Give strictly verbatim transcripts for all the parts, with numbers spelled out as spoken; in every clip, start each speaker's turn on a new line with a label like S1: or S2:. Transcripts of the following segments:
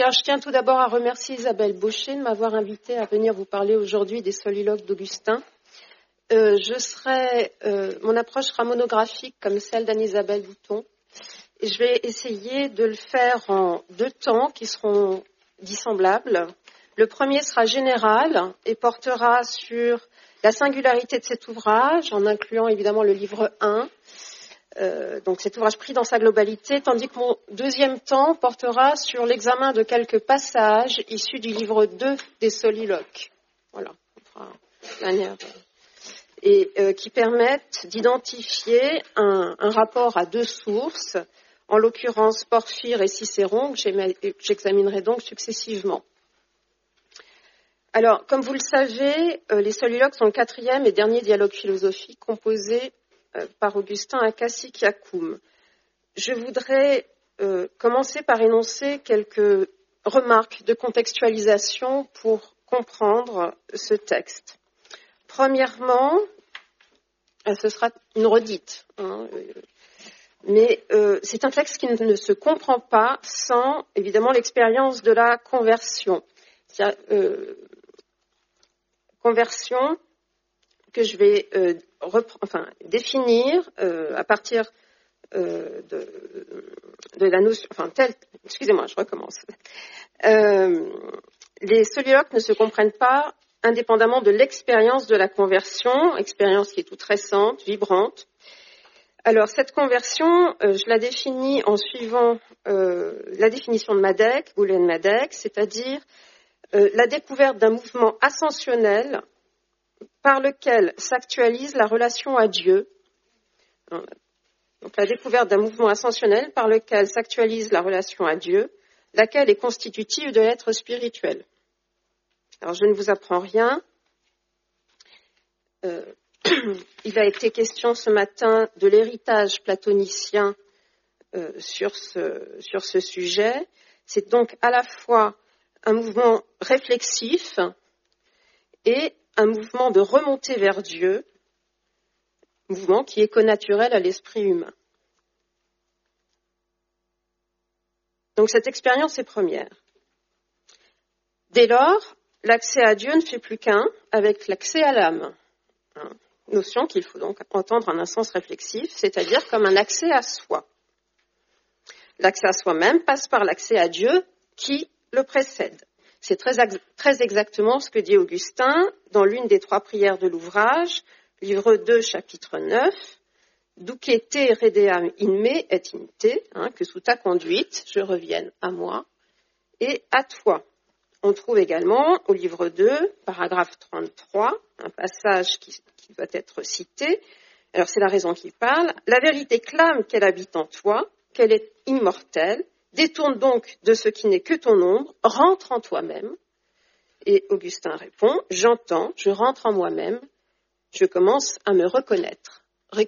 S1: Alors, je tiens tout d'abord à remercier Isabelle Baucher de m'avoir invitée à venir vous parler aujourd'hui des soliloques d'Augustin. Euh, je serai, euh, mon approche sera monographique comme celle d'Anne-Isabelle Bouton. Et je vais essayer de le faire en deux temps qui seront dissemblables. Le premier sera général et portera sur la singularité de cet ouvrage, en incluant évidemment le livre un, euh, donc cet ouvrage pris dans sa globalité, tandis que mon deuxième temps portera sur l'examen de quelques passages issus du livre deux des soliloques. Voilà, on fera de manière... et euh, qui permettent d'identifier un, un rapport à deux sources, en l'occurrence Porphyre et Cicéron, que j'examinerai donc successivement. Alors, comme vous le savez, euh, les soliloques sont le quatrième et dernier dialogue philosophique composé euh, par Augustin à Cassiquiacum. Je voudrais euh, commencer par énoncer quelques remarques de contextualisation pour comprendre ce texte. Premièrement, ce sera une redite, hein, mais euh, c'est un texte qui ne se comprend pas sans, évidemment, l'expérience de la conversion. C'est, euh, conversion que je vais euh, repre- enfin, définir euh, à partir euh, de, de la notion... Enfin, telle, excusez-moi, je recommence. Euh, les soliloques ne se comprennent pas indépendamment de l'expérience de la conversion, expérience qui est toute récente, vibrante. Alors, cette conversion, euh, je la définis en suivant euh, la définition de Madec, Goulen Madec, c'est-à-dire euh, la découverte d'un mouvement ascensionnel par lequel s'actualise la relation à Dieu. Donc, la découverte d'un mouvement ascensionnel par lequel s'actualise la relation à Dieu, laquelle est constitutive de l'être spirituel. Alors, je ne vous apprends rien. Euh, il a été question ce matin de l'héritage platonicien euh, sur, ce, sur ce sujet. C'est donc à la fois un mouvement réflexif et un mouvement de remontée vers Dieu, mouvement qui est connaturel à l'esprit humain. Donc, cette expérience est première. Dès lors, l'accès à Dieu ne fait plus qu'un avec l'accès à l'âme. Hein, notion qu'il faut donc entendre en un sens réflexif, c'est-à-dire comme un accès à soi. L'accès à soi-même passe par l'accès à Dieu qui le précède. C'est très, très exactement ce que dit Augustin dans l'une des trois prières de l'ouvrage, livre deux, chapitre neuf, « Duce te redeam in me et in te hein, » que sous ta conduite, je revienne à moi et à toi. On trouve également au livre deux, paragraphe trente-trois, un passage qui, qui doit être cité. Alors c'est la raison qu'il parle. « La vérité clame qu'elle habite en toi, qu'elle est immortelle. Détourne donc de ce qui n'est que ton ombre, rentre en toi-même. » Et Augustin répond « J'entends, je rentre en moi-même, je commence à me reconnaître, récolérer. »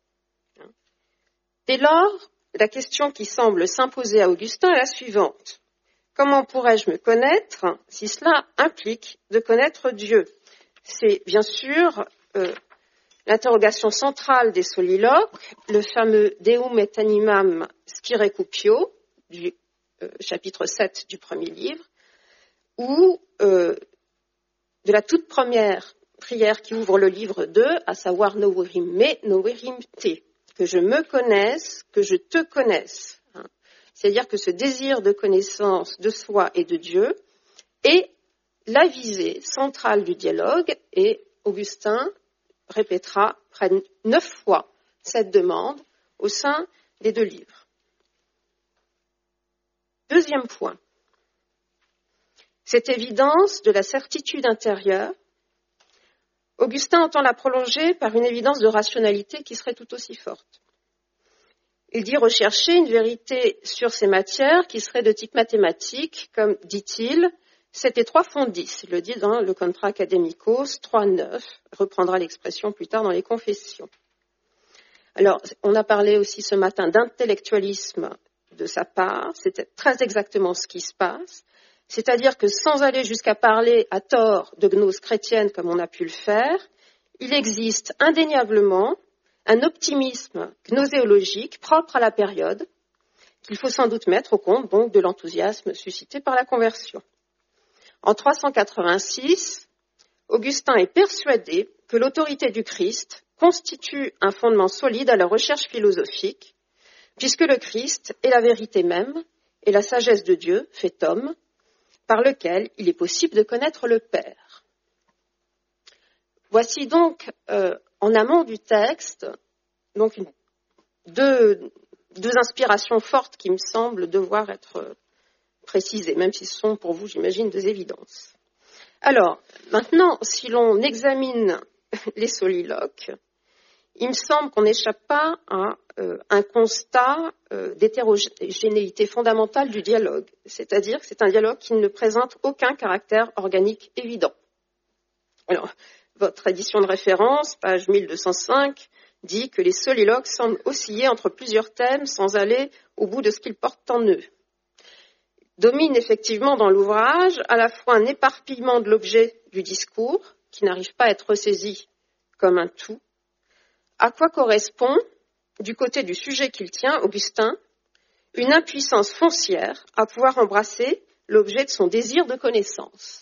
S1: Dès lors, la question qui semble s'imposer à Augustin est la suivante. Comment pourrais-je me connaître si cela implique de connaître Dieu? C'est bien sûr euh, l'interrogation centrale des soliloques, le fameux Deum et animam scire cupio, du euh, chapitre sept du premier livre, ou euh, de la toute première prière qui ouvre le livre deux, à savoir Noverim me, Noverim te, que je me connaisse, que je te connaisse. C'est-à-dire que ce désir de connaissance de soi et de Dieu est la visée centrale du dialogue, et Augustin répétera près de neuf fois cette demande au sein des deux livres. Deuxième point, cette évidence de la certitude intérieure, Augustin entend la prolonger par une évidence de rationalité qui serait tout aussi forte. Il dit rechercher une vérité sur ces matières qui serait de type mathématique, comme, dit-il, sept et trois font dix. Il le dit dans le Contra Academicos trois neuf, reprendra l'expression plus tard dans les Confessions. Alors, on a parlé aussi ce matin d'intellectualisme de sa part, c'est très exactement ce qui se passe, c'est-à-dire que sans aller jusqu'à parler à tort de gnose chrétienne comme on a pu le faire, il existe indéniablement un optimisme gnoséologique propre à la période qu'il faut sans doute mettre au compte donc de l'enthousiasme suscité par la conversion. En trois cent quatre-vingt-six, Augustin est persuadé que l'autorité du Christ constitue un fondement solide à la recherche philosophique, puisque le Christ est la vérité même et la sagesse de Dieu, fait homme, par lequel il est possible de connaître le Père. Voici donc, euh, en amont du texte, donc une, deux, deux inspirations fortes qui me semblent devoir être précisées, même si ce sont pour vous, j'imagine, des évidences. Alors, maintenant, si l'on examine les soliloques, il me semble qu'on n'échappe pas à euh, un constat euh, d'hétérogénéité fondamentale du dialogue, c'est-à-dire que c'est un dialogue qui ne présente aucun caractère organique évident. Alors, votre édition de référence, page mille deux cent cinq, dit que les soliloques semblent osciller entre plusieurs thèmes sans aller au bout de ce qu'ils portent en eux. Domine effectivement dans l'ouvrage à la fois un éparpillement de l'objet du discours, qui n'arrive pas à être saisi comme un tout, à quoi correspond, du côté du sujet qu'il tient, Augustin, une impuissance foncière à pouvoir embrasser l'objet de son désir de connaissance.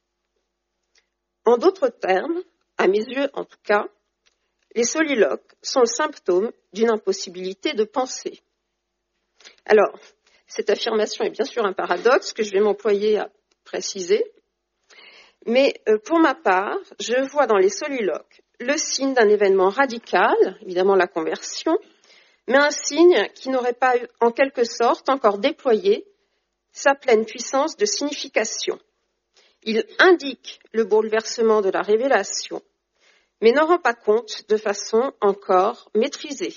S1: En d'autres termes, à mes yeux en tout cas, les soliloques sont le symptôme d'une impossibilité de penser. Alors, cette affirmation est bien sûr un paradoxe que je vais m'employer à préciser, mais pour ma part, je vois dans les soliloques le signe d'un événement radical, évidemment la conversion, mais un signe qui n'aurait pas en quelque sorte encore déployé sa pleine puissance de signification. Il indique le bouleversement de la révélation, mais n'en rend pas compte de façon encore maîtrisée.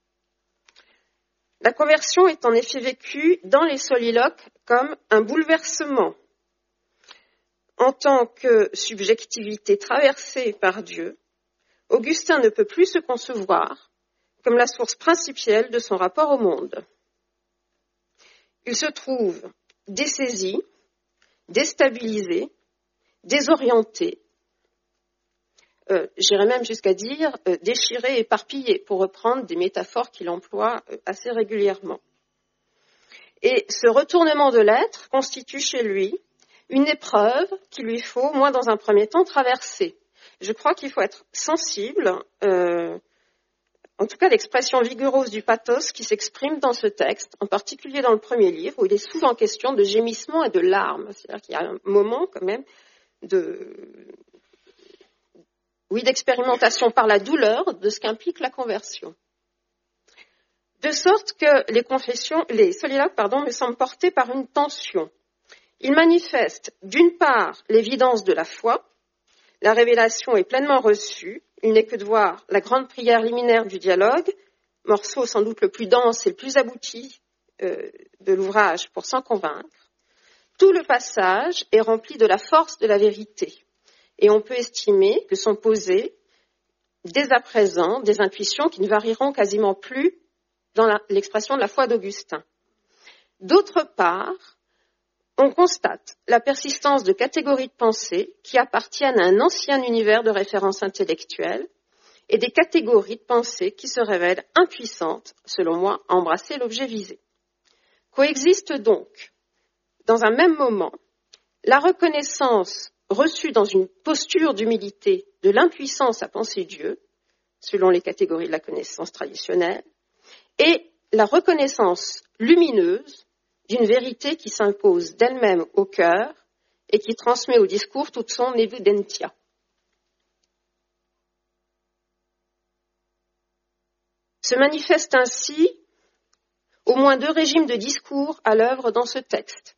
S1: La conversion est en effet vécue dans les soliloques comme un bouleversement. En tant que subjectivité traversée par Dieu, Augustin ne peut plus se concevoir comme la source principale de son rapport au monde. Il se trouve dessaisi, déstabilisé, désorienté, euh, j'irais même jusqu'à dire euh, déchiré, éparpillé, pour reprendre des métaphores qu'il emploie euh, assez régulièrement. Et ce retournement de l'être constitue chez lui une épreuve qu'il lui faut, au moins dans un premier temps, traverser. Je crois qu'il faut être sensible, euh, en tout cas l'expression vigoureuse du pathos qui s'exprime dans ce texte, en particulier dans le premier livre, où il est souvent question de gémissements et de larmes. C'est-à-dire qu'il y a un moment quand même de, oui, d'expérimentation par la douleur de ce qu'implique la conversion. De sorte que les confessions, les soliloques, pardon, me semblent portés par une tension. Ils manifestent d'une part l'évidence de la foi, la révélation est pleinement reçue, il n'est que de voir la grande prière liminaire du dialogue, morceau sans doute le plus dense et le plus abouti euh, de l'ouvrage pour s'en convaincre. Tout le passage est rempli de la force de la vérité et on peut estimer que sont posées dès à présent des intuitions qui ne varieront quasiment plus dans la, l'expression de la foi d'Augustin. D'autre part, on constate la persistance de catégories de pensée qui appartiennent à un ancien univers de référence intellectuelle et des catégories de pensée qui se révèlent impuissantes, selon moi, à embrasser l'objet visé. Coexiste donc, dans un même moment, la reconnaissance reçue dans une posture d'humilité de l'impuissance à penser Dieu, selon les catégories de la connaissance traditionnelle, et la reconnaissance lumineuse d'une vérité qui s'impose d'elle-même au cœur et qui transmet au discours toute son evidentia. Se manifestent ainsi au moins deux régimes de discours à l'œuvre dans ce texte.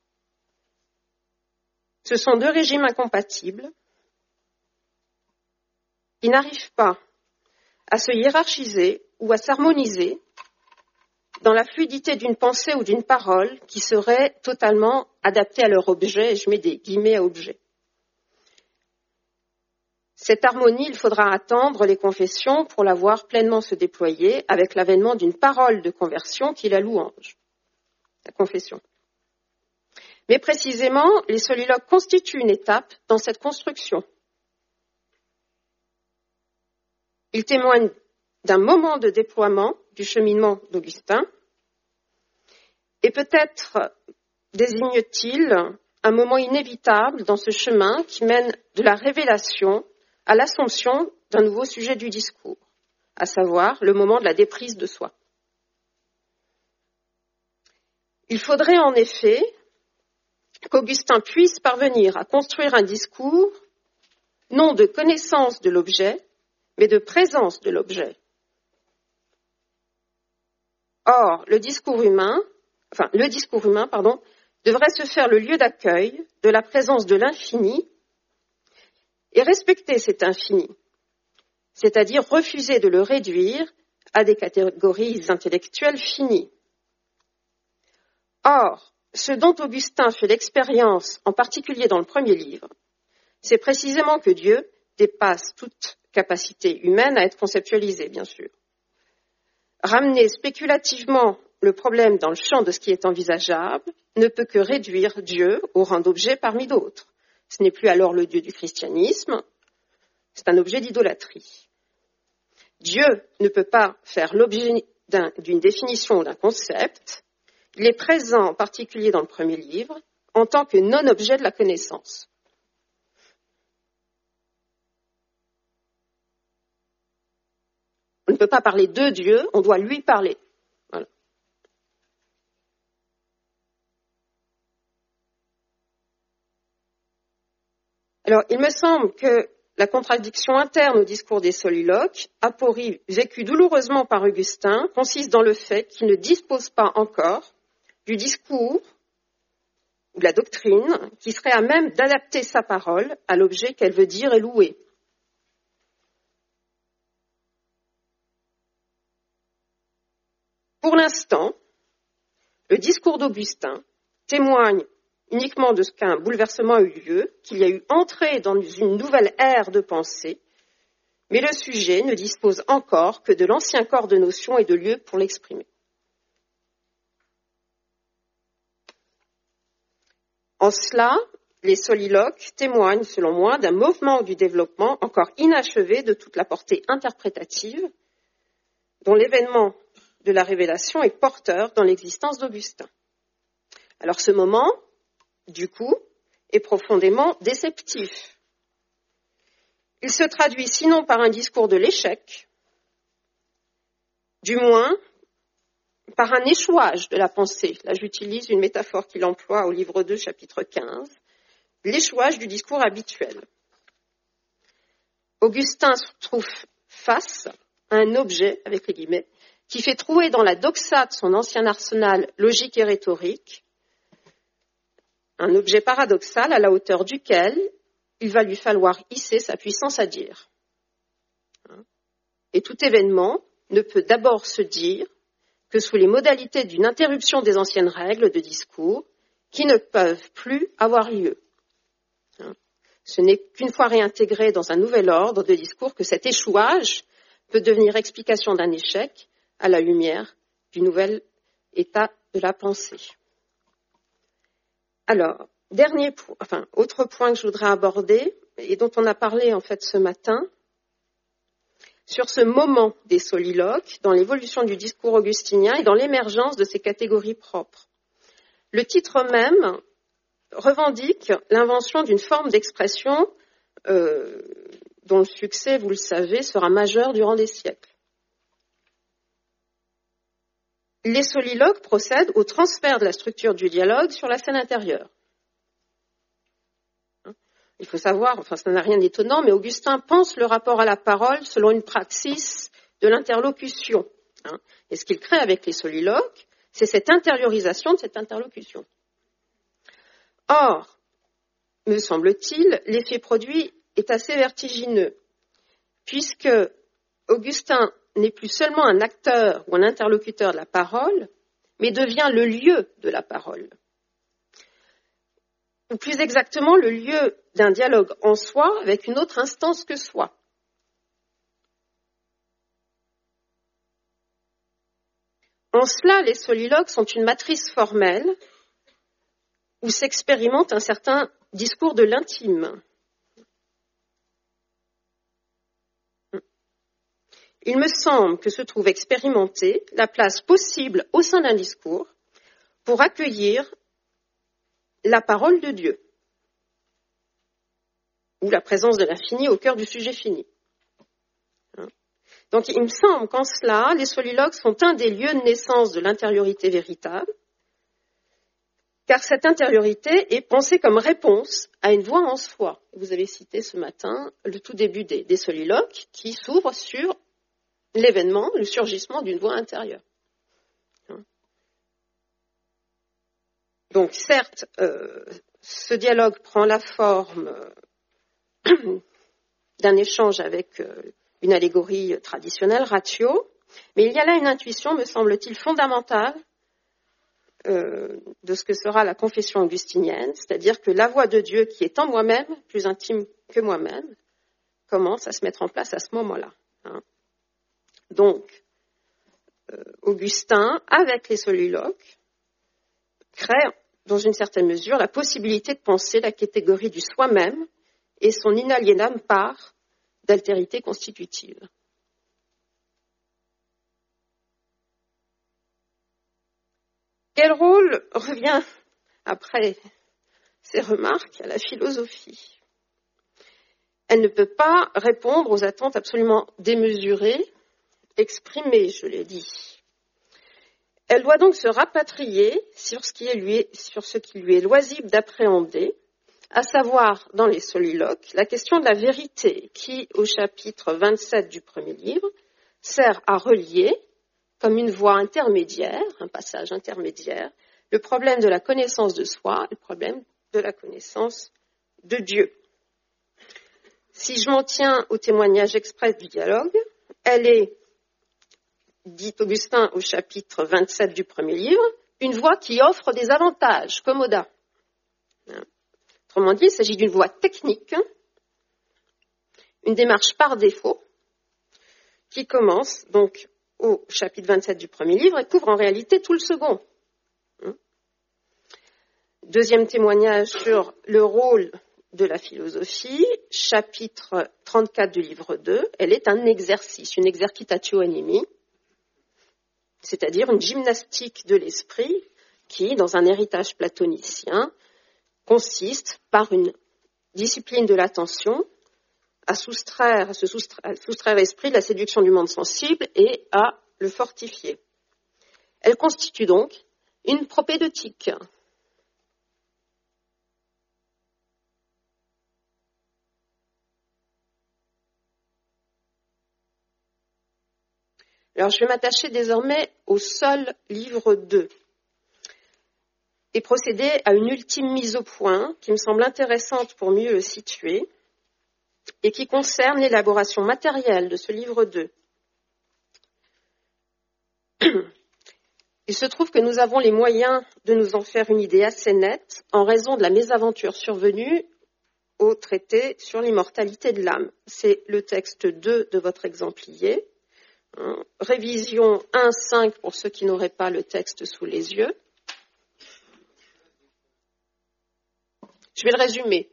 S1: Ce sont deux régimes incompatibles qui n'arrivent pas à se hiérarchiser ou à s'harmoniser dans la fluidité d'une pensée ou d'une parole qui serait totalement adaptée à leur objet, et je mets des guillemets à objet. Cette harmonie, il faudra attendre les confessions pour la voir pleinement se déployer avec l'avènement d'une parole de conversion qui est la louange, la confession. Mais précisément, les soliloques constituent une étape dans cette construction. Ils témoignent d'un moment de déploiement du cheminement d'Augustin. Et peut-être désigne-t-il un moment inévitable dans ce chemin qui mène de la révélation à l'assomption d'un nouveau sujet du discours, à savoir le moment de la déprise de soi. Il faudrait en effet qu'Augustin puisse parvenir à construire un discours non de connaissance de l'objet, mais de présence de l'objet. Or, le discours humain, enfin, le discours humain, pardon, devrait se faire le lieu d'accueil de la présence de l'infini et respecter cet infini, c'est-à-dire refuser de le réduire à des catégories intellectuelles finies. Or, ce dont Augustin fait l'expérience, en particulier dans le premier livre, c'est précisément que Dieu dépasse toute capacité humaine à être conceptualisée, bien sûr. Ramener spéculativement le problème dans le champ de ce qui est envisageable ne peut que réduire Dieu au rang d'objet parmi d'autres. Ce n'est plus alors le Dieu du christianisme, c'est un objet d'idolâtrie. Dieu ne peut pas faire l'objet d'un, d'une définition ou d'un concept. Il est présent, en particulier dans le premier livre, en tant que non-objet de la connaissance. On ne peut pas parler de Dieu, on doit lui parler. Voilà. Alors, il me semble que la contradiction interne au discours des soliloques, aporie vécue douloureusement par Augustin, consiste dans le fait qu'il ne dispose pas encore du discours ou de la doctrine qui serait à même d'adapter sa parole à l'objet qu'elle veut dire et louer. Pour l'instant, le discours d'Augustin témoigne uniquement de ce qu'un bouleversement a eu lieu, qu'il y a eu entrée dans une nouvelle ère de pensée, mais le sujet ne dispose encore que de l'ancien corps de notions et de lieux pour l'exprimer. En cela, les soliloques témoignent, selon moi, d'un mouvement du développement encore inachevé de toute la portée interprétative, dont l'événement de la révélation est porteur dans l'existence d'Augustin. Alors ce moment, du coup, est profondément déceptif. Il se traduit sinon par un discours de l'échec, du moins par un échouage de la pensée. Là, j'utilise une métaphore qu'il emploie au livre deux, chapitre quinze, l'échouage du discours habituel. Augustin se trouve face à un objet, avec les guillemets, qui fait trouer dans la doxa de son ancien arsenal logique et rhétorique un objet paradoxal à la hauteur duquel il va lui falloir hisser sa puissance à dire. Et tout événement ne peut d'abord se dire que sous les modalités d'une interruption des anciennes règles de discours qui ne peuvent plus avoir lieu. Ce n'est qu'une fois réintégré dans un nouvel ordre de discours que cet échouage peut devenir explication d'un échec à la lumière du nouvel état de la pensée. Alors, dernier point, enfin, autre point que je voudrais aborder, et dont on a parlé en fait ce matin, sur ce moment des soliloques, dans l'évolution du discours augustinien et dans l'émergence de ces catégories propres. Le titre même revendique l'invention d'une forme d'expression euh, dont le succès, vous le savez, sera majeur durant des siècles. Les soliloques procèdent au transfert de la structure du dialogue sur la scène intérieure. Il faut savoir, enfin ça n'a rien d'étonnant, mais Augustin pense le rapport à la parole selon une praxis de l'interlocution. Et ce qu'il crée avec les soliloques, c'est cette intériorisation de cette interlocution. Or, me semble-t-il, l'effet produit est assez vertigineux, puisque Augustin n'est plus seulement un acteur ou un interlocuteur de la parole, mais devient le lieu de la parole. Ou plus exactement, le lieu d'un dialogue en soi avec une autre instance que soi. En cela, les soliloques sont une matrice formelle où s'expérimente un certain discours de l'intime. Il me semble que se trouve expérimentée la place possible au sein d'un discours pour accueillir la parole de Dieu, ou la présence de l'infini au cœur du sujet fini. Donc il me semble qu'en cela, les soliloques sont un des lieux de naissance de l'intériorité véritable, car cette intériorité est pensée comme réponse à une voix en soi. Vous avez cité ce matin le tout début des, des soliloques qui s'ouvrent sur l'événement, le surgissement d'une voix intérieure. Donc certes, euh, ce dialogue prend la forme euh, d'un échange avec euh, une allégorie traditionnelle, ratio, mais il y a là une intuition, me semble-t-il, fondamentale euh, de ce que sera la confession augustinienne, c'est-à-dire que la voix de Dieu qui est en moi-même, plus intime que moi-même, commence à se mettre en place à ce moment-là. Hein. Donc, euh, Augustin, avec les soliloques, crée, dans une certaine mesure, la possibilité de penser la catégorie du soi-même et son inaliénable part d'altérité constitutive. Quel rôle revient, après ces remarques, à la philosophie ? Elle ne peut pas répondre aux attentes absolument démesurées, exprimées, je l'ai dit. Elle doit donc se rapatrier sur ce qui, est lui, sur ce qui lui est loisible d'appréhender, à savoir, dans les soliloques, la question de la vérité qui, au chapitre vingt-sept du premier livre, sert à relier, comme une voie intermédiaire, un passage intermédiaire, le problème de la connaissance de soi et le problème de la connaissance de Dieu. Si je m'en tiens au témoignage express du dialogue, elle est, dit Augustin au chapitre vingt-sept du premier livre, une voie qui offre des avantages, commoda. Autrement dit, il s'agit d'une voie technique, une démarche par défaut, qui commence donc au chapitre vingt-sept du premier livre et couvre en réalité tout le second. Deuxième témoignage sur le rôle de la philosophie, chapitre trente-quatre du livre deux, elle est un exercice, une exercitatio animi, c'est-à-dire une gymnastique de l'esprit qui, dans un héritage platonicien, consiste par une discipline de l'attention à soustraire, à se soustraire, à soustraire l'esprit de la séduction du monde sensible et à le fortifier. Elle constitue donc une propédeutique. Alors, je vais m'attacher désormais au seul livre deux et procéder à une ultime mise au point qui me semble intéressante pour mieux le situer et qui concerne l'élaboration matérielle de ce livre deux. Il se trouve que nous avons les moyens de nous en faire une idée assez nette en raison de la mésaventure survenue au traité sur l'immortalité de l'âme. C'est le texte deux de votre exemplier. Hein, révision un cinq pour ceux qui n'auraient pas le texte sous les yeux. Je vais le résumer.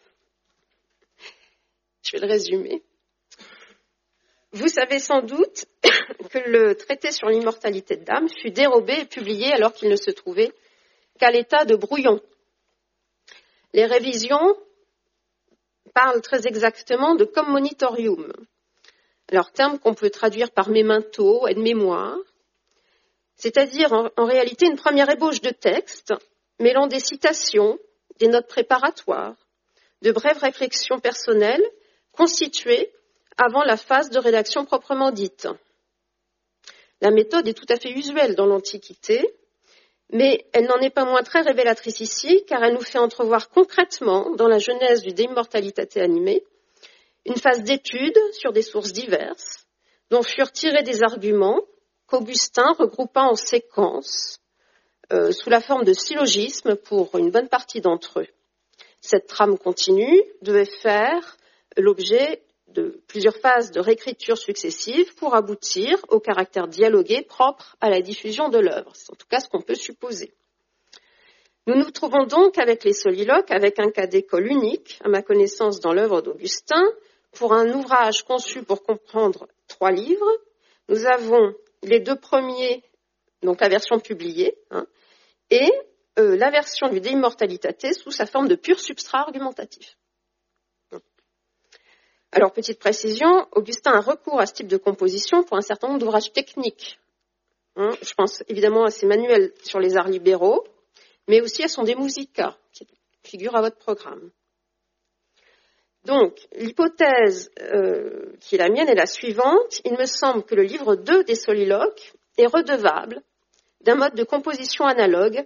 S1: Je vais le résumer. Vous savez sans doute que le traité sur l'immortalité de l'âme fut dérobé et publié alors qu'il ne se trouvait qu'à l'état de brouillon. Les révisions parlent très exactement de commonitorium, alors terme qu'on peut traduire par memento, aide-mémoire, c'est-à-dire en, en réalité une première ébauche de texte mêlant des citations, des notes préparatoires, de brèves réflexions personnelles constituées avant la phase de rédaction proprement dite. La méthode est tout à fait usuelle dans l'Antiquité, mais elle n'en est pas moins très révélatrice ici, car elle nous fait entrevoir concrètement, dans la genèse du De Immortalitate Animae, une phase d'étude sur des sources diverses, dont furent tirés des arguments qu'Augustin regroupa en séquences, euh, sous la forme de syllogismes pour une bonne partie d'entre eux. Cette trame continue devait faire l'objet de plusieurs phases de réécriture successives pour aboutir au caractère dialogué propre à la diffusion de l'œuvre. C'est en tout cas ce qu'on peut supposer. Nous nous trouvons donc avec les soliloques, avec un cas d'école unique, à ma connaissance, dans l'œuvre d'Augustin, pour un ouvrage conçu pour comprendre trois livres. Nous avons les deux premiers, donc la version publiée, hein, et euh, la version du De Immortalitate sous sa forme de pur substrat argumentatif. Alors, petite précision, Augustin a recours à ce type de composition pour un certain nombre d'ouvrages techniques. Hein, je pense évidemment à ses manuels sur les arts libéraux, mais aussi à son De Musica, qui figure à votre programme. Donc, l'hypothèse euh, qui est la mienne est la suivante. Il me semble que le livre deux des soliloques est redevable d'un mode de composition analogue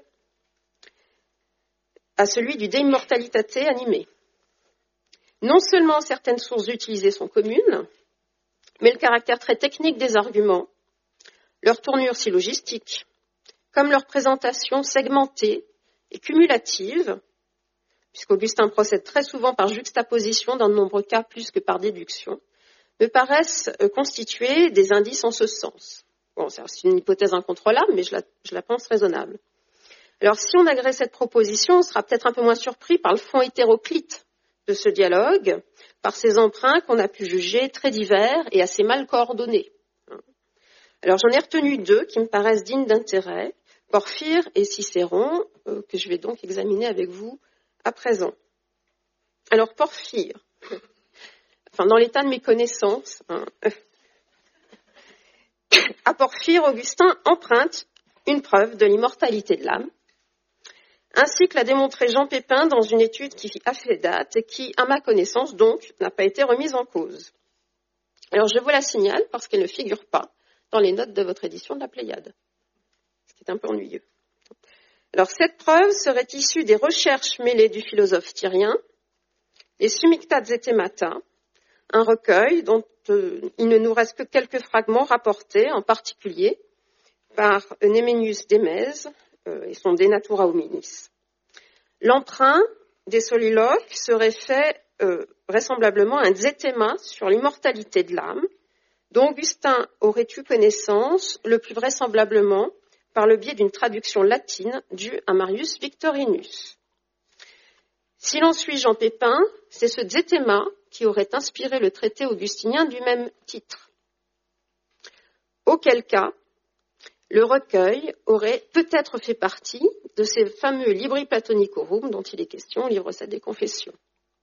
S1: à celui du De Immortalitate animé. Non seulement certaines sources utilisées sont communes, mais le caractère très technique des arguments, leur tournure syllogistique, comme leur présentation segmentée et cumulative, puisqu'Augustin procède très souvent par juxtaposition, dans de nombreux cas plus que par déduction, me paraissent constituer des indices en ce sens. Bon, c'est une hypothèse incontrôlable, mais je la, je la pense raisonnable. Alors, si on agrée cette proposition, on sera peut-être un peu moins surpris par le fond hétéroclite de ce dialogue, par ces emprunts qu'on a pu juger très divers et assez mal coordonnés. Alors, j'en ai retenu deux qui me paraissent dignes d'intérêt, Porphyre et Cicéron, euh, que je vais donc examiner avec vous à présent. Alors, Porphyre, enfin, dans l'état de mes connaissances, hein, à Porphyre, Augustin emprunte une preuve de l'immortalité de l'âme, ainsi que l'a démontré Jean Pépin dans une étude qui a fait date et qui, à ma connaissance, donc, n'a pas été remise en cause. Alors, je vous la signale parce qu'elle ne figure pas dans les notes de votre édition de la Pléiade, ce qui est un peu ennuyeux. Alors, cette preuve serait issue des recherches mêlées du philosophe tyrien, les Sumictates et Themata, un recueil dont euh, il ne nous reste que quelques fragments rapportés, en particulier par Nemenius d'Émèse euh, et son De Natura Hominis. L'emprunt des soliloques serait fait euh, vraisemblablement un zétéma sur l'immortalité de l'âme, dont Augustin aurait eu connaissance, le plus vraisemblablement, par le biais d'une traduction latine due à Marius Victorinus. Si l'on suit Jean Pépin, c'est ce zétéma qui aurait inspiré le traité augustinien du même titre. Auquel cas, le recueil aurait peut-être fait partie de ces fameux Libri Platonicorum dont il est question au livre sept des Confessions.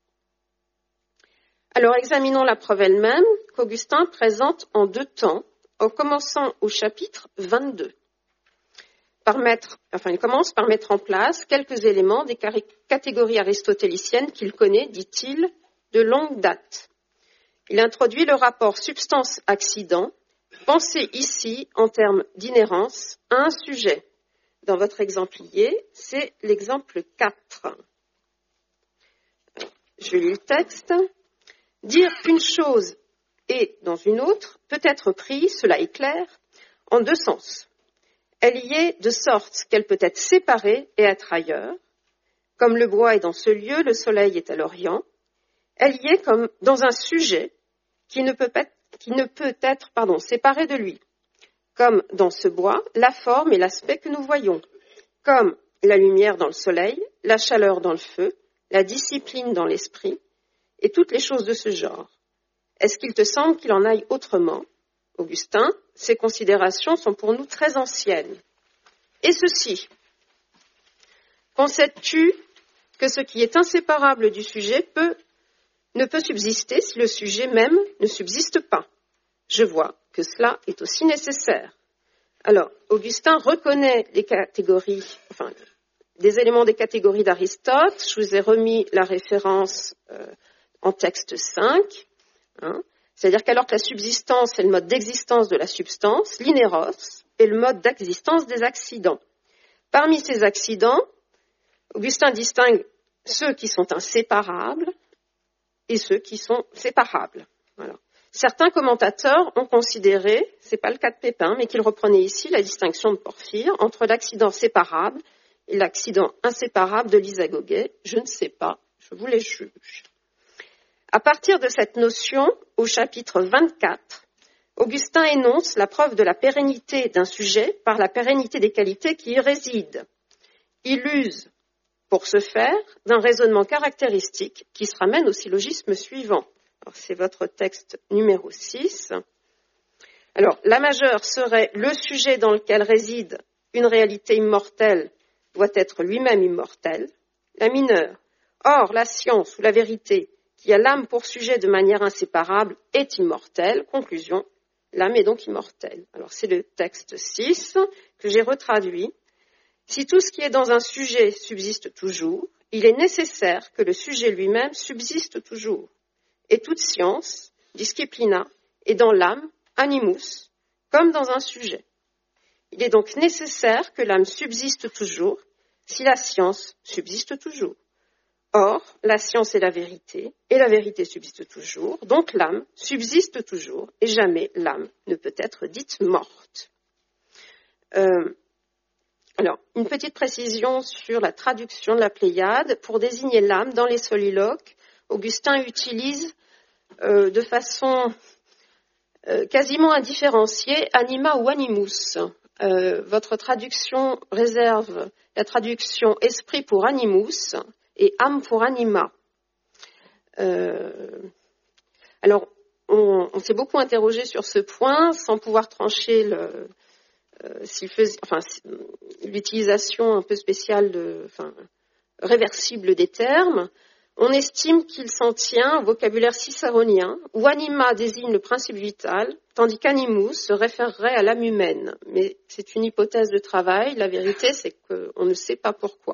S1: Alors, examinons la preuve elle-même qu'Augustin présente en deux temps, en commençant au chapitre vingt-deux. Par mettre, enfin, il commence par mettre en place quelques éléments des catégories aristotéliciennes qu'il connaît, dit-il, de longue date. Il introduit le rapport substance-accident, pensé ici en termes d'inhérence à un sujet. Dans votre exemplier, c'est l'exemple quatre. Je lis le texte. Dire qu'une chose est dans une autre peut être pris, cela est clair, en deux sens. Elle y est de sorte qu'elle peut être séparée et être ailleurs. Comme le bois est dans ce lieu, le soleil est à l'Orient. Elle y est comme dans un sujet qui ne peut être, qui ne peut être pardon, séparé de lui. Comme dans ce bois, la forme et l'aspect que nous voyons. Comme la lumière dans le soleil, la chaleur dans le feu, la discipline dans l'esprit, et toutes les choses de ce genre. Est-ce qu'il te semble qu'il en aille autrement ? Augustin, ces considérations sont pour nous très anciennes. Et ceci, concèdes-tu que ce qui est inséparable du sujet peut, ne peut subsister si le sujet même ne subsiste pas ? Je vois que cela est aussi nécessaire. Alors, Augustin reconnaît les catégories, enfin, des éléments des catégories d'Aristote. Je vous ai remis la référence euh, en texte cinq, hein. C'est-à-dire qu'alors que la subsistance est le mode d'existence de la substance, l'inéros est le mode d'existence des accidents. Parmi ces accidents, Augustin distingue ceux qui sont inséparables et ceux qui sont séparables. Voilà. Certains commentateurs ont considéré, ce n'est pas le cas de Pépin, mais qu'il reprenait ici la distinction de Porphyre entre l'accident séparable et l'accident inséparable de l'Isagoguet. Je ne sais pas, je vous les juge. À partir de cette notion, au chapitre vingt-quatre, Augustin énonce la preuve de la pérennité d'un sujet par la pérennité des qualités qui y résident. Il use, pour ce faire, d'un raisonnement caractéristique qui se ramène au syllogisme suivant. Alors, c'est votre texte numéro six. Alors, la majeure serait le sujet dans lequel réside une réalité immortelle doit être lui-même immortel. La mineure. Or, la science ou la vérité, qui a l'âme pour sujet de manière inséparable, est immortelle. Conclusion, l'âme est donc immortelle. Alors, c'est le texte six que j'ai retraduit. Si tout ce qui est dans un sujet subsiste toujours, il est nécessaire que le sujet lui-même subsiste toujours. Et toute science, disciplina, est dans l'âme, animus, comme dans un sujet. Il est donc nécessaire que l'âme subsiste toujours si la science subsiste toujours. Or, la science est la vérité, et la vérité subsiste toujours, donc l'âme subsiste toujours, et jamais l'âme ne peut être dite morte. Euh, alors, une petite précision sur la traduction de la Pléiade. Pour désigner l'âme dans les soliloques, Augustin utilise euh, de façon euh, quasiment indifférenciée anima ou animus. Euh, votre traduction réserve la traduction esprit pour animus et âme pour anima. Euh, alors, on, on s'est beaucoup interrogé sur ce point sans pouvoir trancher le, euh, s'il faisait, enfin, l'utilisation un peu spéciale, de, enfin, réversible des termes. On estime qu'il s'en tient au vocabulaire cicéronien, où anima désigne le principe vital, tandis qu'animus se référerait à l'âme humaine. Mais c'est une hypothèse de travail. La vérité, c'est qu'on ne sait pas pourquoi.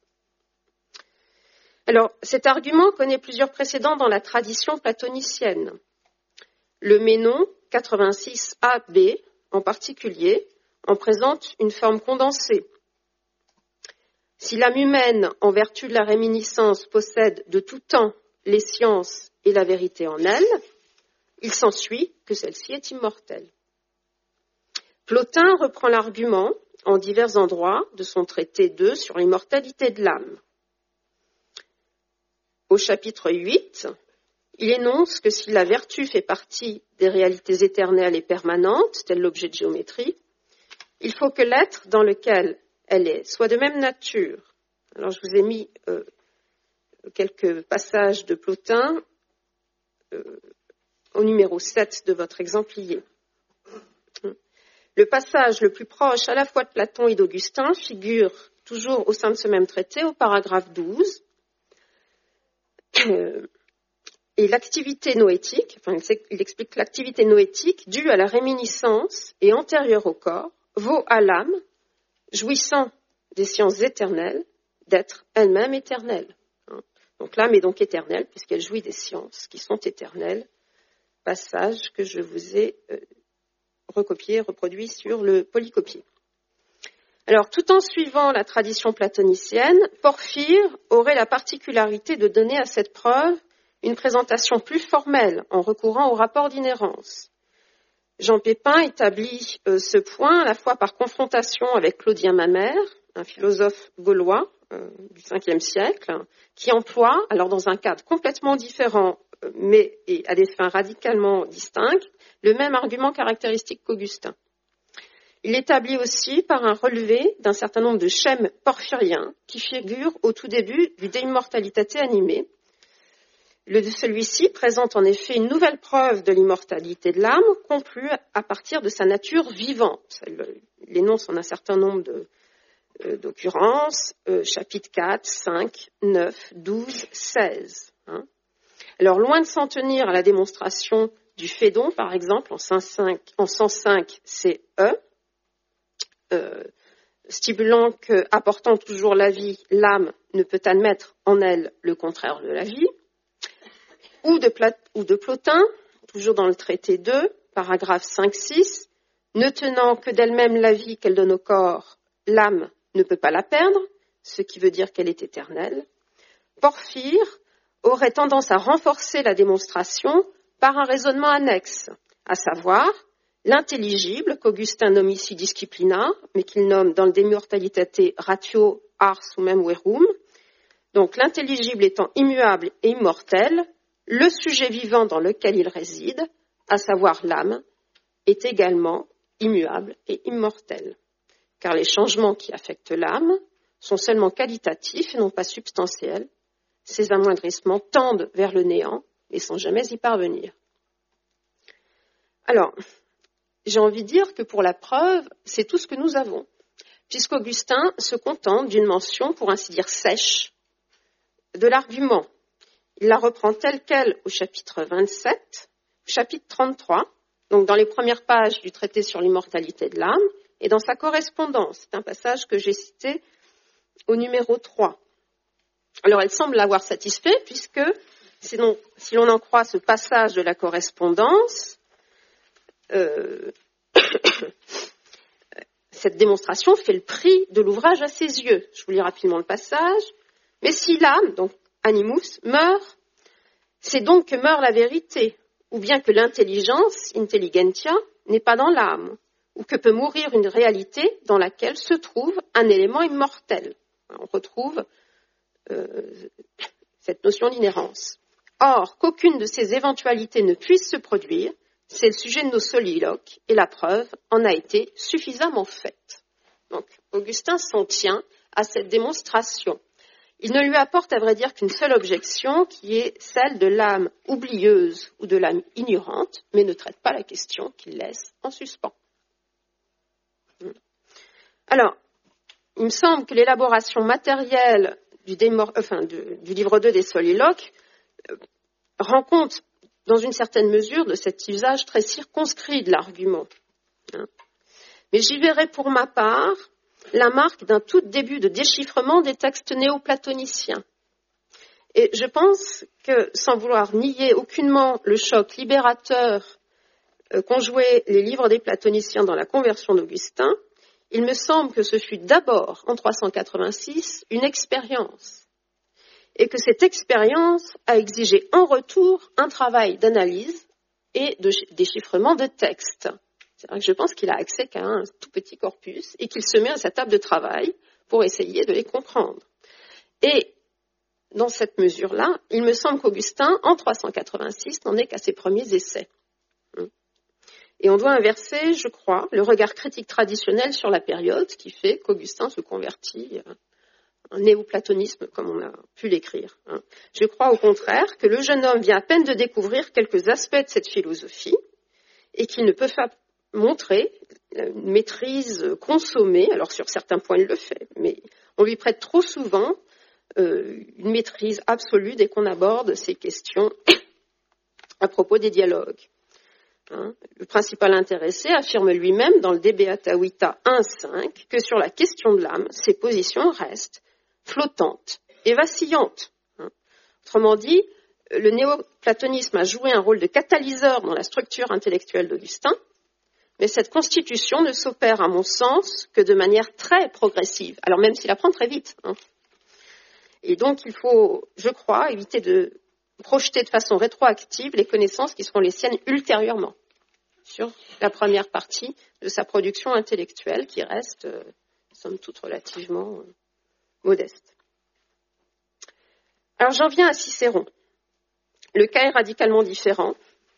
S1: Alors, cet argument connaît plusieurs précédents dans la tradition platonicienne. Le Ménon, quatre-vingt-six A B, en particulier, en présente une forme condensée. Si l'âme humaine, en vertu de la réminiscence, possède de tout temps les sciences et la vérité en elle, il s'ensuit que celle-ci est immortelle. Plotin reprend l'argument en divers endroits de son traité deux sur l'immortalité de l'âme. Au chapitre huit, il énonce que si la vertu fait partie des réalités éternelles et permanentes, tel l'objet de géométrie, il faut que l'être dans lequel elle est soit de même nature. Alors je vous ai mis euh, quelques passages de Plotin euh, au numéro sept de votre exemplier. Le passage le plus proche à la fois de Platon et d'Augustin figure toujours au sein de ce même traité, au paragraphe douze. Euh, et l'activité noétique, enfin il explique que l'activité noétique due à la réminiscence et antérieure au corps vaut à l'âme, jouissant des sciences éternelles, d'être elle-même éternelle. Donc l'âme est donc éternelle puisqu'elle jouit des sciences qui sont éternelles. Passage que je vous ai euh, recopié, reproduit sur le polycopier. Alors, tout en suivant la tradition platonicienne, Porphyre aurait la particularité de donner à cette preuve une présentation plus formelle en recourant au rapport d'inhérence. Jean Pépin établit euh, ce point à la fois par confrontation avec Claudien Mamère, un philosophe gaulois euh, du cinquième siècle, qui emploie, alors dans un cadre complètement différent, euh, mais et à des fins radicalement distinctes, le même argument caractéristique qu'Augustin. Il établit aussi par un relevé d'un certain nombre de schèmes porphyriens qui figurent au tout début du De Immortalitate animae. Le, celui-ci présente en effet une nouvelle preuve de l'immortalité de l'âme, conclue à partir de sa nature vivante. Il énonce en un certain nombre de, euh, d'occurrences, euh, chapitres quatre, cinq, neuf, douze, seize. Hein. Alors, loin de s'en tenir à la démonstration du Phédon, par exemple, en cent cinq C E, euh, stipulant que, apportant toujours la vie, l'âme ne peut admettre en elle le contraire de la vie, ou de, Plat- ou de Plotin, toujours dans le traité deux, paragraphe cinq six, ne tenant que d'elle-même la vie qu'elle donne au corps, l'âme ne peut pas la perdre, ce qui veut dire qu'elle est éternelle. Porphyre aurait tendance à renforcer la démonstration par un raisonnement annexe, à savoir l'intelligible qu'Augustin nomme ici disciplina, mais qu'il nomme dans le De Immortalitate ratio, ars ou même verum. Donc l'intelligible étant immuable et immortel, le sujet vivant dans lequel il réside, à savoir l'âme, est également immuable et immortel. Car les changements qui affectent l'âme sont seulement qualitatifs et non pas substantiels. Ces amoindrissements tendent vers le néant et sans jamais y parvenir. Alors, j'ai envie de dire que pour la preuve, c'est tout ce que nous avons. puisqu'Augustin se contente d'une mention, pour ainsi dire sèche, de l'argument. Il la reprend telle quelle au chapitre vingt-sept, au chapitre trente-trois, donc dans les premières pages du traité sur l'immortalité de l'âme, et dans sa correspondance. C'est un passage que j'ai cité au numéro trois. Alors elle semble l'avoir satisfait, puisque sinon, si l'on en croit ce passage de la correspondance, euh, cette démonstration fait le prix de l'ouvrage à ses yeux. Je vous lis rapidement le passage. Mais si l'âme, donc animus, meurt, c'est donc que meurt la vérité, ou bien que l'intelligence, intelligentia, n'est pas dans l'âme, ou que peut mourir une réalité dans laquelle se trouve un élément immortel. On retrouve euh, cette notion d'inhérence. Or, qu'aucune de ces éventualités ne puisse se produire, c'est le sujet de nos soliloques, et la preuve en a été suffisamment faite. Donc, Augustin s'en tient à cette démonstration. Il ne lui apporte, à vrai dire, qu'une seule objection, qui est celle de l'âme oublieuse ou de l'âme ignorante, mais ne traite pas la question qu'il laisse en suspens. Alors, il me semble que l'élaboration matérielle du, démor... enfin, de, du livre deux des soliloques euh, rend compte, dans une certaine mesure, de cet usage très circonscrit de l'argument. Hein. Mais j'y verrai pour ma part la marque d'un tout début de déchiffrement des textes néoplatoniciens. Et je pense que, sans vouloir nier aucunement le choc libérateur euh, qu'ont joué les livres des platoniciens dans la conversion d'Augustin, il me semble que ce fut d'abord, en trois cent quatre-vingt-six, une expérience. Et que cette expérience a exigé en retour un travail d'analyse et de déchiffrement de textes. C'est vrai que je pense qu'il a accès qu'à un tout petit corpus et qu'il se met à sa table de travail pour essayer de les comprendre. Et dans cette mesure-là, il me semble qu'Augustin, en trois cent quatre-vingt-six, n'en est qu'à ses premiers essais. Et on doit inverser, je crois, le regard critique traditionnel sur la période qui fait qu'Augustin se convertit en néoplatonisme, comme on a pu l'écrire. Je crois au contraire que le jeune homme vient à peine de découvrir quelques aspects de cette philosophie et qu'il ne peut pas montrer une maîtrise consommée. Alors sur certains points il le fait, mais on lui prête trop souvent euh, une maîtrise absolue dès qu'on aborde ces questions à propos des dialogues. Hein, le principal intéressé affirme lui-même dans le De Beata Vita un cinq que sur la question de l'âme, ses positions restent flottantes et vacillantes. Hein. Autrement dit, le néoplatonisme a joué un rôle de catalyseur dans la structure intellectuelle d'Augustin, mais cette constitution ne s'opère, à mon sens, que de manière très progressive, alors même s'il apprend très vite. Hein. Et donc, il faut, je crois, éviter de projeter de façon rétroactive les connaissances qui seront les siennes ultérieurement sur la première partie de sa production intellectuelle qui reste, euh, somme toute, relativement euh, modeste. Alors j'en viens à Cicéron. Le cas est radicalement différent,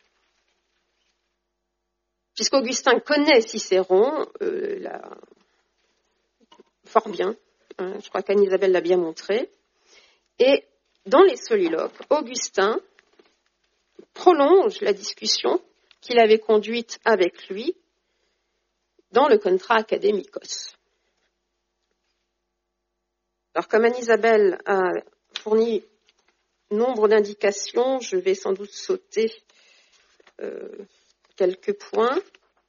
S1: puisqu'Augustin connaît Cicéron euh, la... fort bien, hein, je crois qu'Anne-Isabelle l'a bien montré, et dans les soliloques, Augustin prolonge la discussion qu'il avait conduite avec lui dans le Contra Academicos. Alors, comme Anne-Isabelle a fourni nombre d'indications, je vais sans doute sauter euh, quelques points.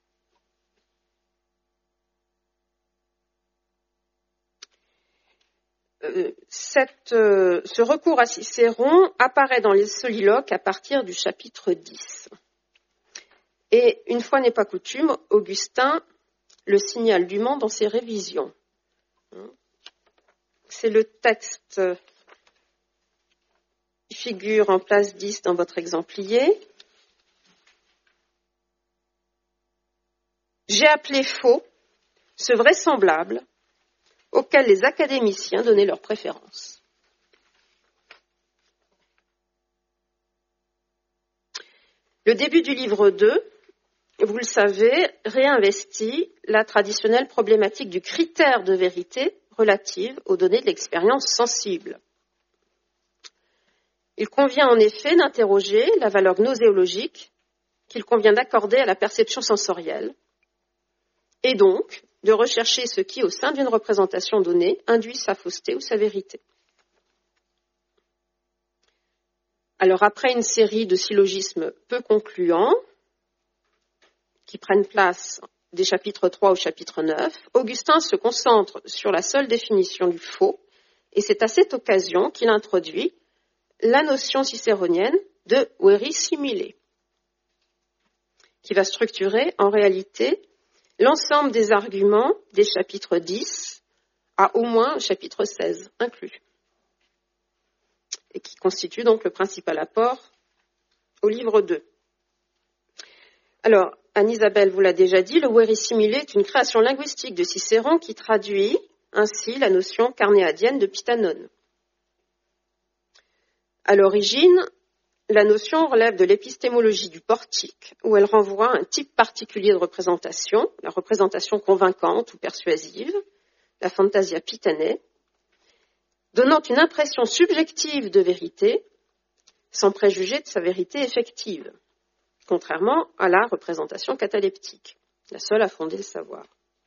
S1: Euh, cette, euh, ce recours à Cicéron apparaît dans les soliloques à partir du chapitre dix. Et une fois n'est pas coutume, Augustin le signale dûment dans ses révisions. C'est le texte qui figure en place dix dans votre exemplier. J'ai appelé faux ce vraisemblable auquel les académiciens donnaient leur préférence. Le début du livre deux, vous le savez, réinvestit la traditionnelle problématique du critère de vérité relative aux données de l'expérience sensible. Il convient en effet d'interroger la valeur gnoséologique qu'il convient d'accorder à la perception sensorielle et donc de rechercher ce qui, au sein d'une représentation donnée, induit sa fausseté ou sa vérité. Alors après une série de syllogismes peu concluants, qui prennent place des chapitres trois au chapitre neuf, Augustin se concentre sur la seule définition du faux, et c'est à cette occasion qu'il introduit la notion cicéronienne de veri simile, qui va structurer en réalité l'ensemble des arguments des chapitres dix à au moins le chapitre seize inclus, et qui constitue donc le principal apport au livre deux. Alors, Anne-Isabelle vous l'a déjà dit, le veri simile est une création linguistique de Cicéron qui traduit ainsi la notion carnéadienne de Pitanone. À l'origine, la notion relève de l'épistémologie du portique, où elle renvoie à un type particulier de représentation, la représentation convaincante ou persuasive, la fantasia pitanae, donnant une impression subjective de vérité, sans préjuger de sa vérité effective, contrairement à la représentation cataleptique, la seule à fonder le savoir.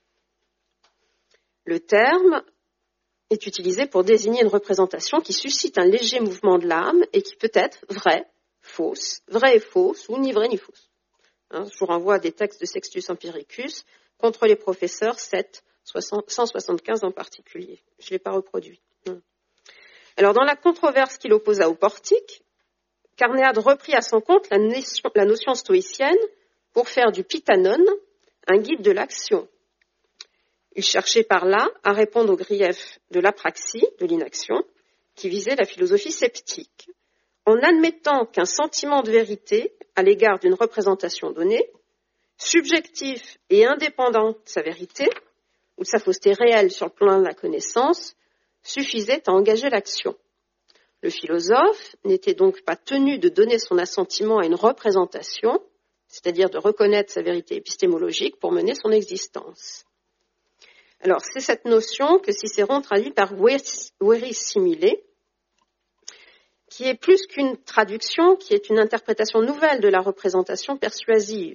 S1: Le terme est utilisé pour désigner une représentation qui suscite un léger mouvement de l'âme et qui peut être vraie, fausse, vraie et fausse, ou ni vraie ni fausse. Hein, je vous renvoie à des textes de Sextus Empiricus contre les professeurs sept, cent soixante-quinze en particulier. Je ne l'ai pas reproduit. Alors, dans la controverse qu'il opposa au portique, Carnéade reprit à son compte la notion, la notion stoïcienne pour faire du Pitanone un guide de l'action. Il cherchait par là à répondre aux griefs de l'apraxie, de l'inaction, qui visait la philosophie sceptique, en admettant qu'un sentiment de vérité à l'égard d'une représentation donnée, subjectif et indépendant de sa vérité, ou de sa fausseté réelle sur le plan de la connaissance, suffisait à engager l'action. Le philosophe n'était donc pas tenu de donner son assentiment à une représentation, c'est-à-dire de reconnaître sa vérité épistémologique pour mener son existence. Alors, c'est cette notion que Cicéron traduit par veri simile, qui est plus qu'une traduction, qui est une interprétation nouvelle de la représentation persuasive.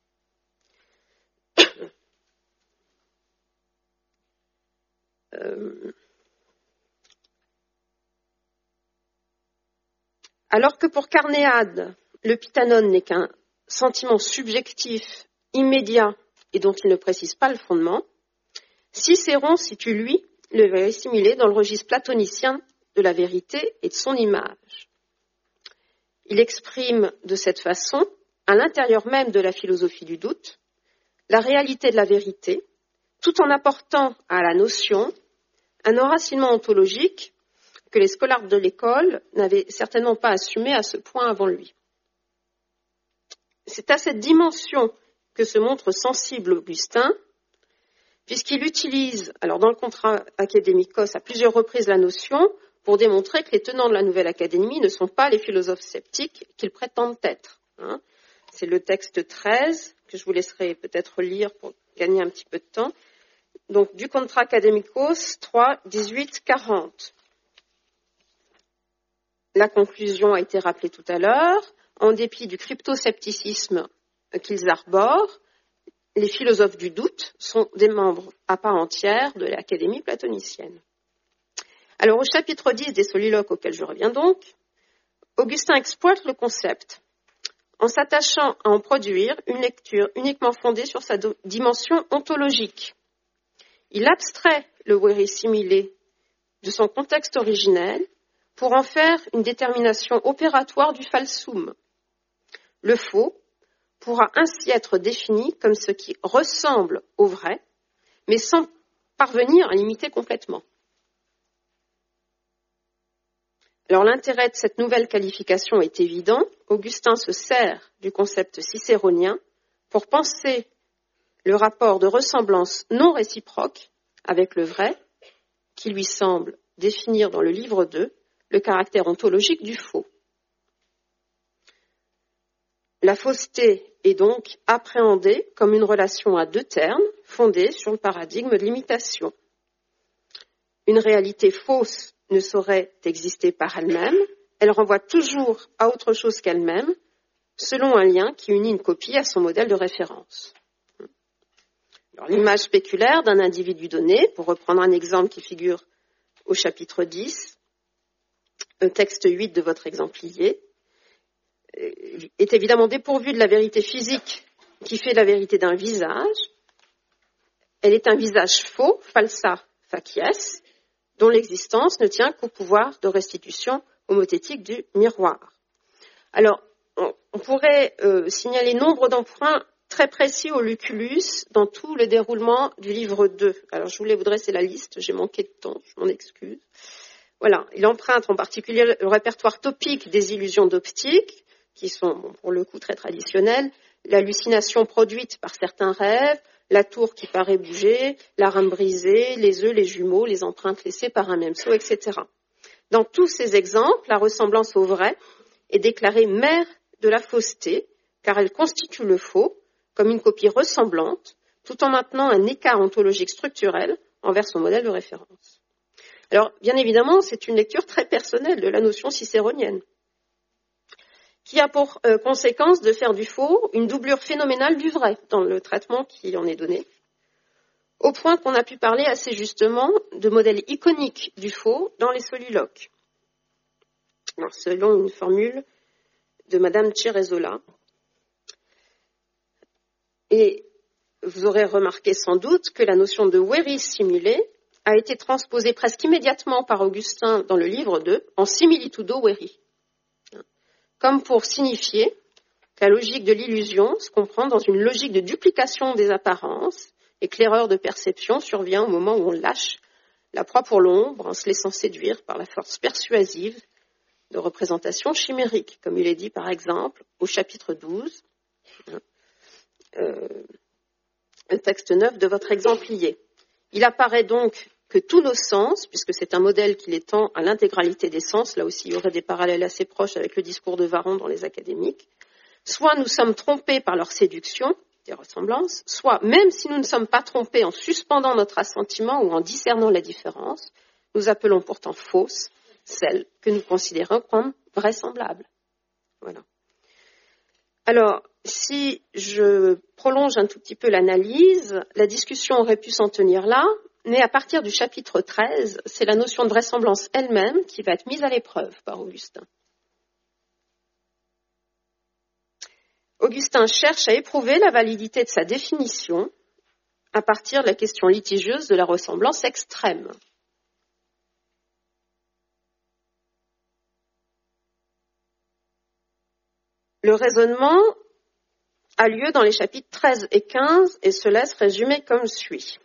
S1: euh... Alors que pour Carnéade, le Pitanone n'est qu'un sentiment subjectif, immédiat, et dont il ne précise pas le fondement, Cicéron situe, lui, le veri simile dans le registre platonicien de la vérité et de son image. Il exprime de cette façon, à l'intérieur même de la philosophie du doute, la réalité de la vérité, tout en apportant à la notion un enracinement ontologique que les scolaires de l'école n'avaient certainement pas assumé à ce point avant lui. C'est à cette dimension que se montre sensible Augustin, puisqu'il utilise, alors dans le contrat académicos, à plusieurs reprises la notion pour démontrer que les tenants de la nouvelle académie ne sont pas les philosophes sceptiques qu'ils prétendent être. Hein. C'est le texte treize, que je vous laisserai peut-être lire pour gagner un petit peu de temps. Donc, du contrat académicos trois, dix-huit, quarante. La conclusion a été rappelée tout à l'heure. En dépit du crypto-scepticisme qu'ils arborent, les philosophes du doute sont des membres à part entière de l'Académie platonicienne. Alors, au chapitre dix des Soliloques, auquel je reviens donc, Augustin exploite le concept en s'attachant à en produire une lecture uniquement fondée sur sa do- dimension ontologique. Il abstrait le veri simile de son contexte originel pour en faire une détermination opératoire du falsum. Le faux pourra ainsi être défini comme ce qui ressemble au vrai, mais sans parvenir à l'imiter complètement. Alors l'intérêt de cette nouvelle qualification est évident. Augustin se sert du concept cicéronien pour penser le rapport de ressemblance non réciproque avec le vrai, qui lui semble définir dans le livre deux le caractère ontologique du faux. La fausseté est donc appréhendée comme une relation à deux termes fondée sur le paradigme de l'imitation. Une réalité fausse ne saurait exister par elle-même, elle renvoie toujours à autre chose qu'elle-même, selon un lien qui unit une copie à son modèle de référence. Alors, l'image spéculaire d'un individu donné, pour reprendre un exemple qui figure au chapitre dix, le texte huit de votre exemplier, est évidemment dépourvue de la vérité physique qui fait la vérité d'un visage. Elle est un visage faux, falsa facies, dont l'existence ne tient qu'au pouvoir de restitution homothétique du miroir. Alors, on, on pourrait euh, signaler nombre d'emprunts très précis au Lucullus dans tout le déroulement du livre deux. Alors, je voulais vous dresser la liste, j'ai manqué de temps, je m'en excuse. Voilà, il emprunte en particulier le répertoire topique des illusions d'optique, qui sont, bon, pour le coup, très traditionnelles, l'hallucination produite par certains rêves, la tour qui paraît bouger, la rame brisée, les œufs, les jumeaux, les empreintes laissées par un même sceau, et cetera. Dans tous ces exemples, la ressemblance au vrai est déclarée mère de la fausseté, car elle constitue le faux comme une copie ressemblante, tout en maintenant un écart ontologique structurel envers son modèle de référence. Alors, bien évidemment, c'est une lecture très personnelle de la notion cicéronienne, qui a pour euh, conséquence de faire du faux une doublure phénoménale du vrai dans le traitement qui en est donné, au point qu'on a pu parler assez justement de modèle iconique du faux dans les soliloques. Alors, selon une formule de Madame Cerezola. Et vous aurez remarqué sans doute que la notion de veris simulé a été transposée presque immédiatement par Augustin dans le livre deux en similitudo veri, comme pour signifier que la logique de l'illusion se comprend dans une logique de duplication des apparences et que l'erreur de perception survient au moment où on lâche la proie pour l'ombre en se laissant séduire par la force persuasive de représentation chimérique, comme il est dit par exemple au chapitre douze, euh, le texte neuf de votre exemplier. Il apparaît donc que tous nos sens, puisque c'est un modèle qui l'étend à l'intégralité des sens, là aussi il y aurait des parallèles assez proches avec le discours de Varron dans les académiques, soit nous sommes trompés par leur séduction, des ressemblances, soit même si nous ne sommes pas trompés en suspendant notre assentiment ou en discernant la différence, nous appelons pourtant fausses celles que nous considérons comme vraisemblables. Voilà. Alors, si je prolonge un tout petit peu l'analyse, la discussion aurait pu s'en tenir là, mais à partir du chapitre treize, c'est la notion de vraisemblance elle-même qui va être mise à l'épreuve par Augustin. Augustin cherche à éprouver la validité de sa définition à partir de la question litigieuse de la ressemblance extrême. Le raisonnement a lieu dans les chapitres treize et quinze et se laisse résumer comme suit.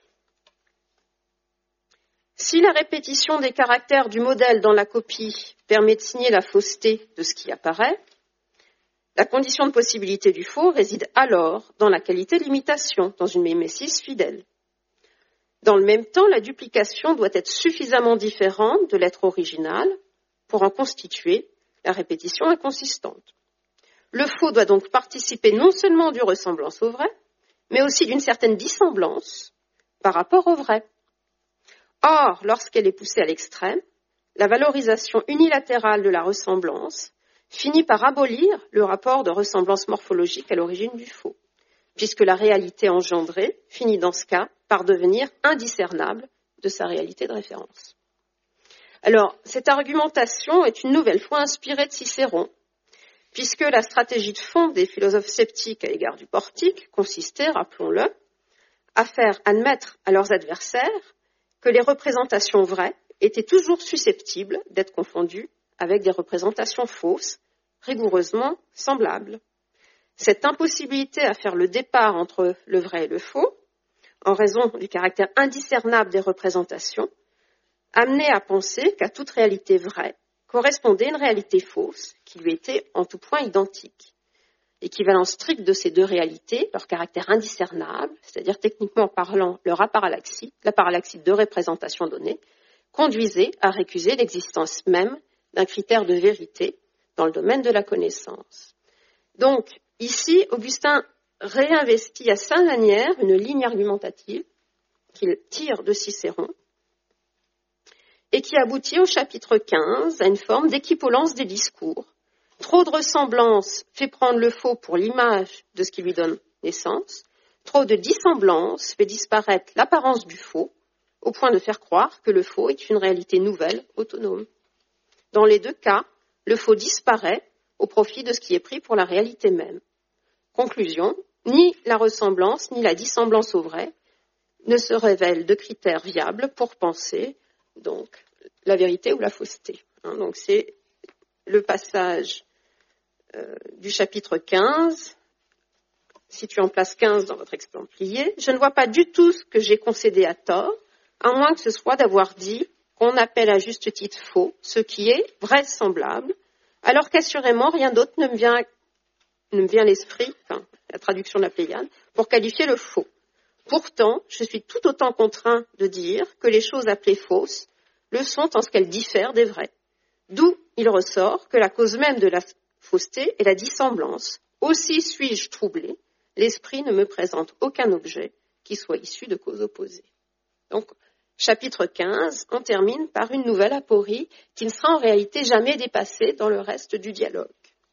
S1: Si la répétition des caractères du modèle dans la copie permet de signer la fausseté de ce qui apparaît, la condition de possibilité du faux réside alors dans la qualité de l'imitation, dans une mimésis fidèle. Dans le même temps, la duplication doit être suffisamment différente de l'être original pour en constituer la répétition inconsistante. Le faux doit donc participer non seulement du ressemblance au vrai, mais aussi d'une certaine dissemblance par rapport au vrai. Or, lorsqu'elle est poussée à l'extrême, la valorisation unilatérale de la ressemblance finit par abolir le rapport de ressemblance morphologique à l'origine du faux, puisque la réalité engendrée finit dans ce cas par devenir indiscernable de sa réalité de référence. Alors, cette argumentation est une nouvelle fois inspirée de Cicéron, puisque la stratégie de fond des philosophes sceptiques à l'égard du portique consistait, rappelons-le, à faire admettre à leurs adversaires que les représentations vraies étaient toujours susceptibles d'être confondues avec des représentations fausses, rigoureusement semblables. Cette impossibilité à faire le départ entre le vrai et le faux, en raison du caractère indiscernable des représentations, amenait à penser qu'à toute réalité vraie correspondait une réalité fausse qui lui était en tout point identique. L'équivalence stricte de ces deux réalités, leur caractère indiscernable, c'est-à-dire techniquement parlant leur aparallaxie, la parallaxie de deux représentations données, conduisait à récuser l'existence même d'un critère de vérité dans le domaine de la connaissance. Donc, ici, Augustin réinvestit à sa manière une ligne argumentative qu'il tire de Cicéron et qui aboutit au chapitre quinze à une forme d'équipolence des discours. Trop de ressemblance fait prendre le faux pour l'image de ce qui lui donne naissance, Trop de dissemblance fait disparaître l'apparence du faux, au point de faire croire que le faux est une réalité nouvelle, autonome. Dans les deux cas, le faux disparaît au profit de ce qui est pris pour la réalité même. Conclusion, ni la ressemblance ni la dissemblance au vrai ne se révèlent de critères viables pour penser donc la vérité ou la fausseté. Hein, donc c'est le passage euh, du chapitre quinze, situé en place quinze dans votre exemplaire. Je ne vois pas du tout ce que j'ai concédé à tort, à moins que ce soit d'avoir dit qu'on appelle à juste titre faux ce qui est vraisemblable, alors qu'assurément rien d'autre ne me vient, ne me vient à l'esprit, enfin la traduction de la Pléiade, pour qualifier le faux. Pourtant, je suis tout autant contraint de dire que les choses appelées fausses le sont en ce qu'elles diffèrent des vraies. D'où il ressort que la cause même de la fausseté est la dissemblance. Aussi suis-je troublé, l'esprit ne me présente aucun objet qui soit issu de causes opposées. Donc, chapitre quinze, on termine par une nouvelle aporie qui ne sera en réalité jamais dépassée dans le reste du dialogue.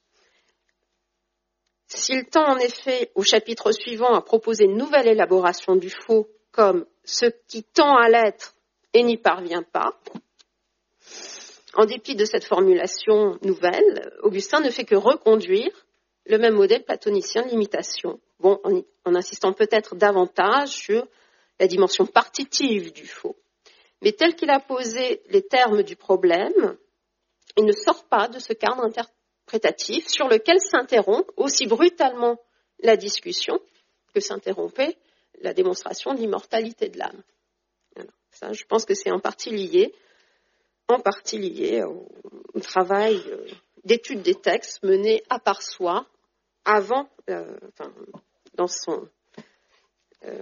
S1: S'il tend en effet au chapitre suivant à proposer une nouvelle élaboration du faux comme ce qui tend à l'être et n'y parvient pas, en dépit de cette formulation nouvelle, Augustin ne fait que reconduire le même modèle platonicien de l'imitation, bon, en, en insistant peut-être davantage sur la dimension partitive du faux. Mais tel qu'il a posé les termes du problème, il ne sort pas de ce cadre interprétatif sur lequel s'interrompt aussi brutalement la discussion que s'interrompait la démonstration de l'immortalité de l'âme. Alors, ça, je pense que c'est en partie lié, en partie lié au, au travail d'étude des textes mené à part soi avant, euh, enfin, dans son euh,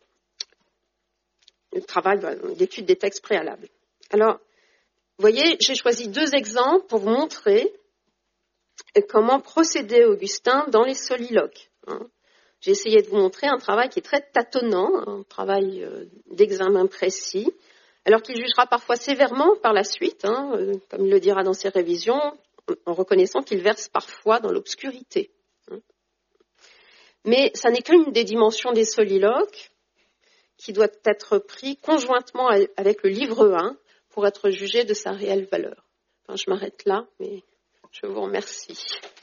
S1: le travail d'étude des textes préalables. Alors, vous voyez, j'ai choisi deux exemples pour vous montrer comment procédait Augustin dans les soliloques. Hein. J'ai essayé de vous montrer un travail qui est très tâtonnant, un travail d'examen précis, alors qu'il jugera parfois sévèrement par la suite, hein, comme il le dira dans ses révisions, en reconnaissant qu'il verse parfois dans l'obscurité. Hein. Mais ça n'est qu'une des dimensions des soliloques, qui doit être pris conjointement avec le livre un pour être jugé de sa réelle valeur. Enfin, je m'arrête là, mais je vous remercie.